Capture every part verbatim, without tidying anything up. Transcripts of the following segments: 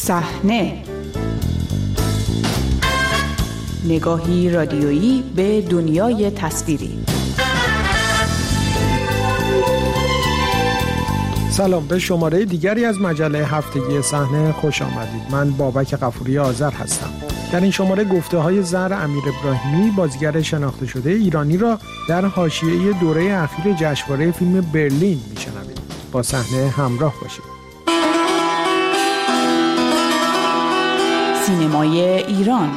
صحنه، نگاهی رادیویی به دنیای تصویری. سلام، به شماره دیگری از مجله هفتگی صحنه خوش آمدید. من بابک غفوری آذر هستم. در این شماره گفته های زهر امیر ابراهیمی، بازیگر شناخته شده ایرانی را در حاشیه دوره اخیر جشنواره فیلم برلین میشنوید. با صحنه همراه باشید. سینمای ایران.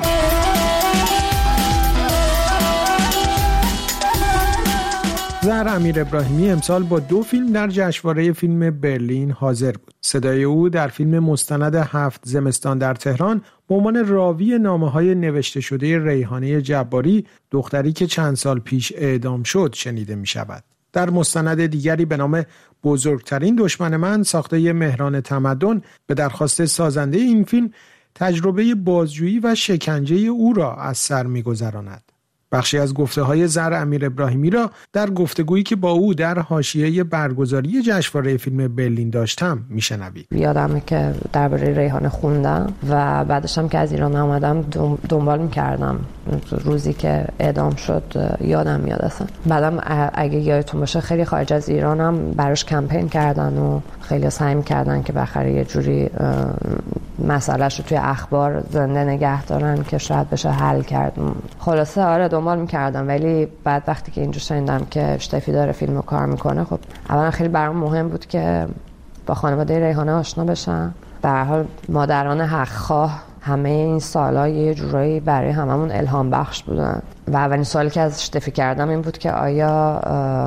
زهر امیر ابراهیمی امسال با دو فیلم در جشنواره فیلم برلین حاضر بود. صدای او در فیلم مستند هفت زمستان در تهران به عنوان راوی نامه‌های نوشته شده ریحانه جباری، دختری که چند سال پیش اعدام شد، شنیده می‌شود. در مستند دیگری به نام بزرگترین دشمن من، ساخته مهران تمدن، به درخواست سازنده این فیلم تجربه بازجویی و شکنجه او را از سر می‌گذراند. بخشی از گفته‌های زهر امیر ابراهیمی را در گفتگویی که با او در حاشیه برگزاری جشنواره فیلم برلین داشتم میشنوید. یادمه که درباره ریحانه خوندم و بعدش هم که از ایران آمدم دنبال می‌کردم روزی که اعدام شد، یادم میاد اصلا. بعدم اگه یادتون باشه خیلی خارج از ایران هم براش کمپین کردن و خیلی سعی می‌کردن که بخره یه جوری مسئله‌اش رو توی اخبار زنده نگه دارن که شاید بشه حل کرد. خلاصه آره دنبال می‌کردم، ولی بعد وقتی که اینجا شنیدم که اشتفی داره فیلمو کار میکنه، خب اولا خیلی برام مهم بود که با خانواده ریحانه آشنا بشم. به هر حال مادران حق‌خواه همه این سال‌ها یه جورایی برای هممون الهام بخش بودن و اولین سوالی که از اشتفی کردم این بود که آیا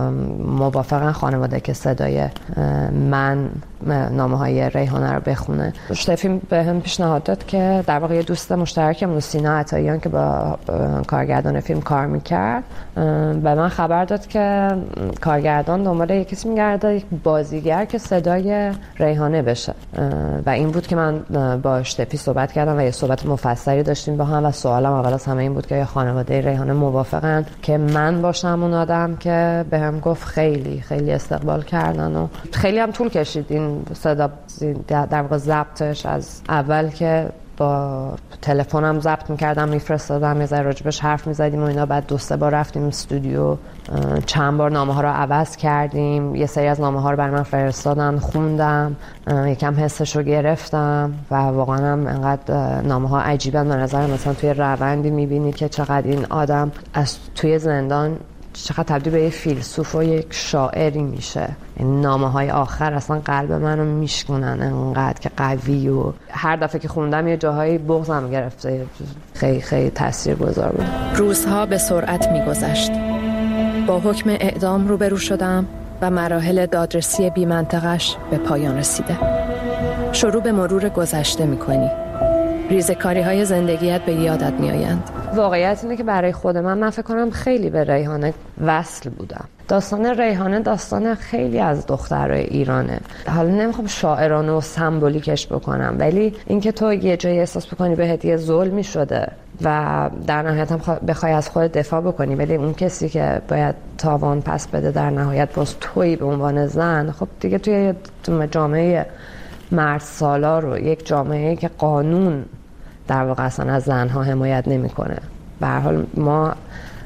موافقن خانواده که صدای من نامه‌های ریحانه رو بخونه. اشتفی به هم پیشنهاد داد که در واقع یه دوست مشترکمون سینا عطاییان که با کارگردان فیلم کار میکرد به من خبر داد که کارگردان دنبال یه کسی میگرده، یک بازیگر که صدای ریحانه بشه و این بود که من با اشتفی صحبت کردم و یه صحبت مفصلی داشتیم با هم و سوالم اول از همه این بود که یا خانواده ریحانه موافقن که من باشم اون آدم که بهم گفت خیلی خیلی استقبال کردن و خیلی هم طول کشید این صدا در واقع ضبطش. از اول که با تلفنم ضبط می‌کردم میفرستادم، یه ذره راجبش حرف می‌زدیم و اینا، بعد دو سه بار رفتیم استودیو، چند بار نامه‌ها رو عوض کردیم، یه سری از نامه‌ها رو برام فرستادن، خوندم، یکم حسش رو گرفتم و واقعا هم انقدر نامه‌ها عجیبن. به نظر مثلا توی روندی می‌بینی که چقدر این آدم از توی زندان چقدر تبدیل به یه فیلسوف و یک شاعری میشه. این نامه‌های آخر اصلا قلب منو میشکنن انقدر که قوی و هر دفعه که خوندم یه جاهایی بغضم گرفته. خیلی خیلی تاثیرگذار بود. روزها به سرعت میگذشت. با حکم اعدام روبرو شدم و مراحل دادرسی بی منطقش به پایان رسیده. شروع به مرور گذشته میکنی. ریزکاری‌های زندگیت به یادت میآیند. واقعیت اینه که برای خود من من فکر کنم خیلی به ریحانه وصل بودم. داستان ریحانه داستان خیلی از دخترای ایرانه. حالا نمیخوام شاعرانه و سمبولیکش بکنم، ولی اینکه تو یه جایی احساس بکنی بهت یه ظلمی شده و در نهایت هم بخوای از خودت دفاع بکنی، ولی اون کسی که باید تاوان پس بده در نهایت باز تویی به عنوان زن، خب دیگه توی جامعه مرد سالار رو یک جامعه که قانون در واقع اصلا از زنها حمایت نمیکنه. به هر حال ما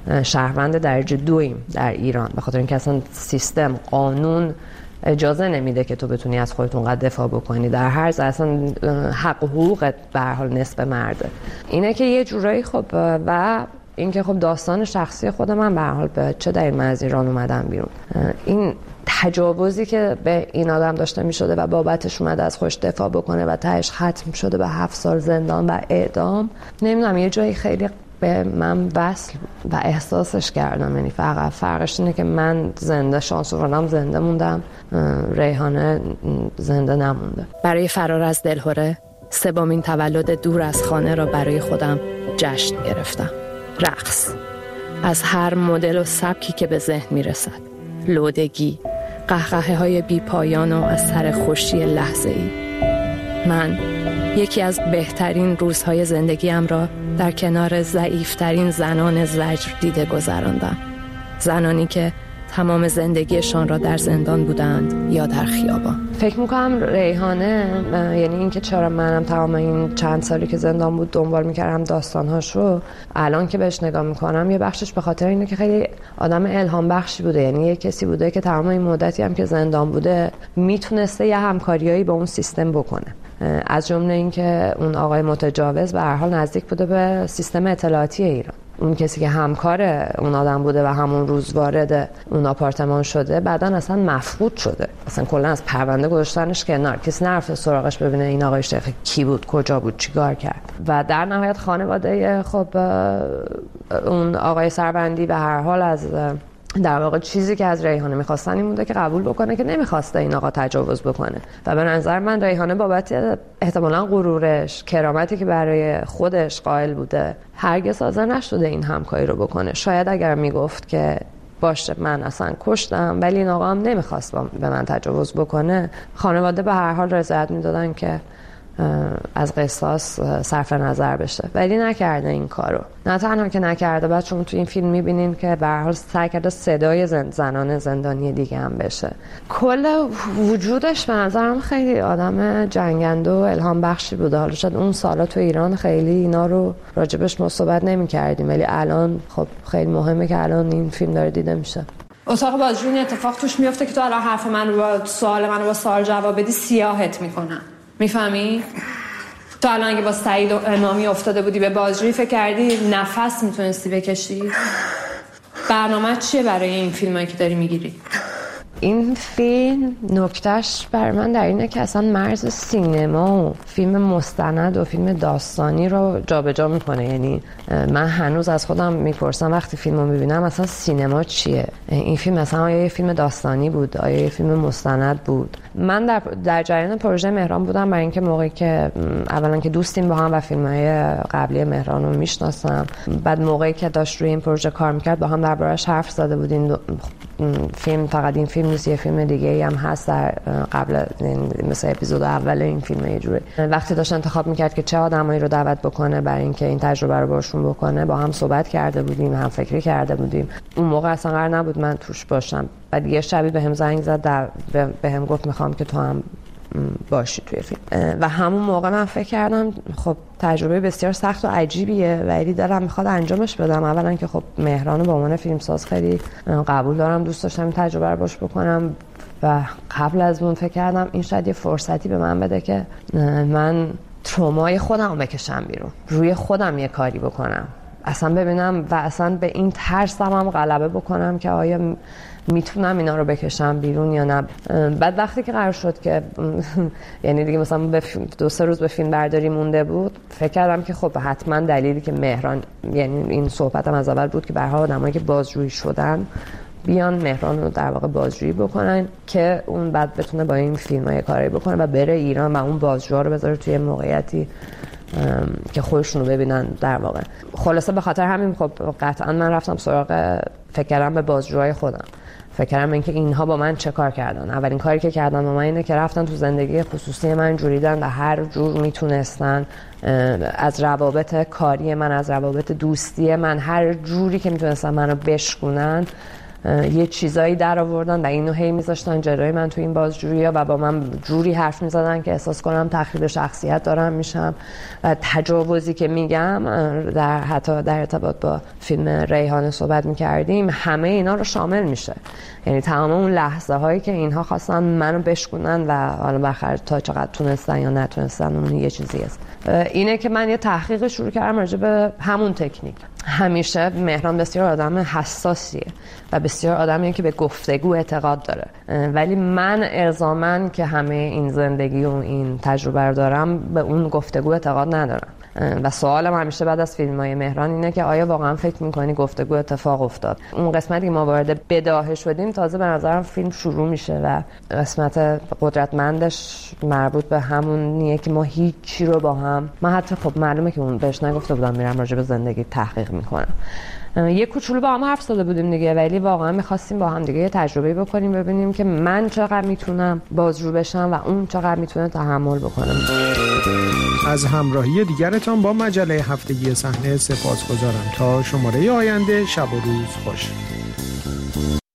شهروند درجه دویم در ایران، به خاطر اینکه اصلا سیستم قانون اجازه نمیده که تو بتونی از خودت اونقدر دفاع بکنی. در هر ز اصلا حق و حقوقت به هر حال نصف مرده. اینه که یه جورایی خب و اینکه خب داستان شخصی خود من به هر حال به چه دلیل من از ایران اومدم بیرون، این تجاوزی که به این آدم داشته می شده و بابتش اومده از خودش دفاع بکنه و تهش ختم شده به هفت سال زندان و اعدام، نمیدونم یه جایی خیلی به من وصل و احساسش کردم. یعنی فقط فرقش اینه که من زنده شانس آوردم زنده موندم، ریحانه زنده نمونده. برای فرار از دلهره سومین تولد دور از خانه را برای خودم جشن گرفتم. رقص از هر مدل و سبکی که به ذهن می رسد، لودگی، قهقهه های بی پایان و از سر خوشی لحظه ای. من یکی از بهترین روزهای زندگیم را در کنار ضعیفترین زنان زجر دیده گذراندم. زنانی که تمام زندگیشان را در زندان بودند یا در خیابان. فکر میکنم ریحانه، یعنی اینکه چرا منم تمام این چند سالی که زندان بود دنبال میکردم داستانهاشو، الان که بهش نگاه میکنم یه بخشش به خاطر اینه که خیلی آدم الهام بخشی بوده. یعنی یه کسی بوده که تمام این مدتی هم که زندان بوده میتونسته یه همکاریایی با اون سیستم بکنه، از جمله اینکه اون آقای متجاوز به هر حال نزدیک بوده به سیستم اطلاعاتی ایران. اون کسی که همکار اون آدم بوده و همون روز وارد اون آپارتمان شده بعدن اصلا مفقود شده، اصلا کلا از پرونده گذاشتنش کنار، کسی نرفته سراغش ببینه این آقای شیخ کی بود، کجا بود، چیکار کرد. و در نهایت خانواده خب اون آقای سربندی به هر حال از در واقع چیزی که از ریحانه میخواستن این بوده که قبول بکنه که نمیخواسته این آقا تجاوز بکنه. و به نظر من ریحانه بابت احتمالاً غرورش، کرامتی که برای خودش قائل بوده، هرگز حاضر نشده این همکاری رو بکنه. شاید اگر میگفت که باشه من اصلا کشتم ولی این آقا هم نمیخواست به من تجاوز بکنه، خانواده به هر حال رضایت میدادن که از قصاص صرف نظر بشه، ولی نکرده این کارو. نه تنها که نکرده، بعد چون تو این فیلم میبینین که به هر حال سعی کرده صدای زن زنان زندانی دیگه هم بشه. کل وجودش به نظرم خیلی آدم جنگنده و الهام بخشی بوده. حالا شاید اون سالا تو ایران خیلی اینا رو راجبش ما صحبت نمی‌کردیم، ولی الان خب خیلی مهمه که الان این فیلم داره دیده میشه. اتاق بازجویی این اتفاق توش میفته که تو الان حرف من رو با سوال من رو با سوال جواب بدی سیاهت میکنن. میفهمی؟ تو الان اگه با سعید نامی افتاده بودی به بازجویی فکر کردی نفس میتونستی بکشی؟ برنامه چیه برای این فیلمایی که داری میگیری؟ این فیلم نکتهش بر من در اینه که اصلا مرز سینما و فیلم مستند و فیلم داستانی رو جابجا میکنه. یعنی من هنوز از خودم میپرسم وقتی فیلم رو میبینم اصلا سینما چیه؟ این فیلم اصلا آیا یه فیلم داستانی بود؟ آیا یه فیلم مستند بود؟ من در, در جریان پروژه مهران بودم، برای اینکه موقعی که اولا که دوستیم با هم و فیلم‌های قبلی مهران رو میشناسم، بعد موقعی که داشت روی این پروژه کار میکرد با هم دربارش حرف زده بودیم. فیلم فقط این فیلم نیست، یه فیلم دیگه هم هست در قبل مثلا اپیزود اول این فیلم. یه جوری وقتی داشت انتخاب میکرد که چه آدمایی رو دعوت بکنه برای اینکه این تجربه رو باشون بکنه، با هم صحبت کرده بودیم، هم فکری کرده بودیم. اون موقع اصلا قرار نبود من توش باشم. بعد یه شبی بهم زنگ زد، بهم گفت میخوام که تو هم باشی توی فیلم. و همون موقع من فکر کردم خب تجربه بسیار سخت و عجیبیه ولی دلم میخواد انجامش بدم. اولا که خب مهران به عنوان فیلمساز خیلی قبول دارم، دوست داشتم این تجربه رو باش بکنم و قبل از اون فکر کردم این شاید یه فرصتی به من بده که من ترومای خودم رو بکشم بیرون، روی خودم یه کاری بکنم، اصلا ببینم و اصلا به این ترسم هم غلبه بکنم که آیا میتونم اینا رو بکشم بیرون یا نه. بعد وقتی که قرار شد که یعنی دیگه مثلا به دو سه روز به فیلم برداری مونده بود، فکر کردم که خب حتما دلیلی که مهران، یعنی این صحبتم از اول بود که به هر حال آدمایی که بازجویی شدن بیان مهران رو در واقع بازجویی بکنن که اون بعد بتونه با این فیلم‌ها یه کاری بکنه و بره ایران و اون بازجوها رو بذاره توی موقعیتی که خودشون رو ببینن در واقع. خلاصه به خاطر همین خب قطعا من رفتم سراغ فکر کردم به بازجوهای خودم، فکر کردم اینکه اینها با من چه کار کردن. اولین کاری که کردن با من اینه که رفتن تو زندگی خصوصی من جوریدن و هر جور میتونستن از روابط کاری من، از روابط دوستی من، هر جوری که میتونستن منو بشکونن یه چیزایی در آوردن و اینو هی میذاشتن جلوی من تو این بازجویی‌ها و با من جوری حرف میزدن که احساس کنم تخریب شخصیت دارم میشم. و تجاوزی که میگم در حتی در ارتباط با فیلم ریحانه صحبت میکردیم، همه اینا رو شامل میشه. یعنی تمام اون لحظه هایی که اینها خواستن منو بشکنن و حالا بخیر تا چقدر تونستن یا نتونستن اون یه چیزی است. اینه که من یه تحقیق شروع کردم راجع به همون تکنیک. همیشه مهران بسیار آدم حساسیه و بسیار آدمیه که به گفتگو اعتقاد داره، ولی من الزاماً که همه این زندگی و این تجربه رو دارم به اون گفتگو اعتقاد ندارم. و سوالم همیشه بعد از فیلم‌های مهران اینه که آیا واقعا فکر می‌کنی گفتگو اتفاق افتاد؟ اون قسمتی که ما وارد بداهه شدیم تازه به نظرم فیلم شروع میشه و قسمت قدرتمندش مربوط به همونیه که ما هیچی رو با هم، من حتی خب معلومه که اون بهش نگفته بودم میرم راجع به زندگی تحقیق میکنم، یه کوچولو با هم حرف زده بودیم دیگه، ولی واقعا می‌خواستیم با هم دیگه یه تجربه بکنیم، ببینیم که من چقدر میتونم بازجو بشم و اون چقدر میتونه تحمل بکنه. از همراهی دیگرتان با مجله هفتگی صحنه سپاسگزارم. تا شماره آینده، شب و روز خوش.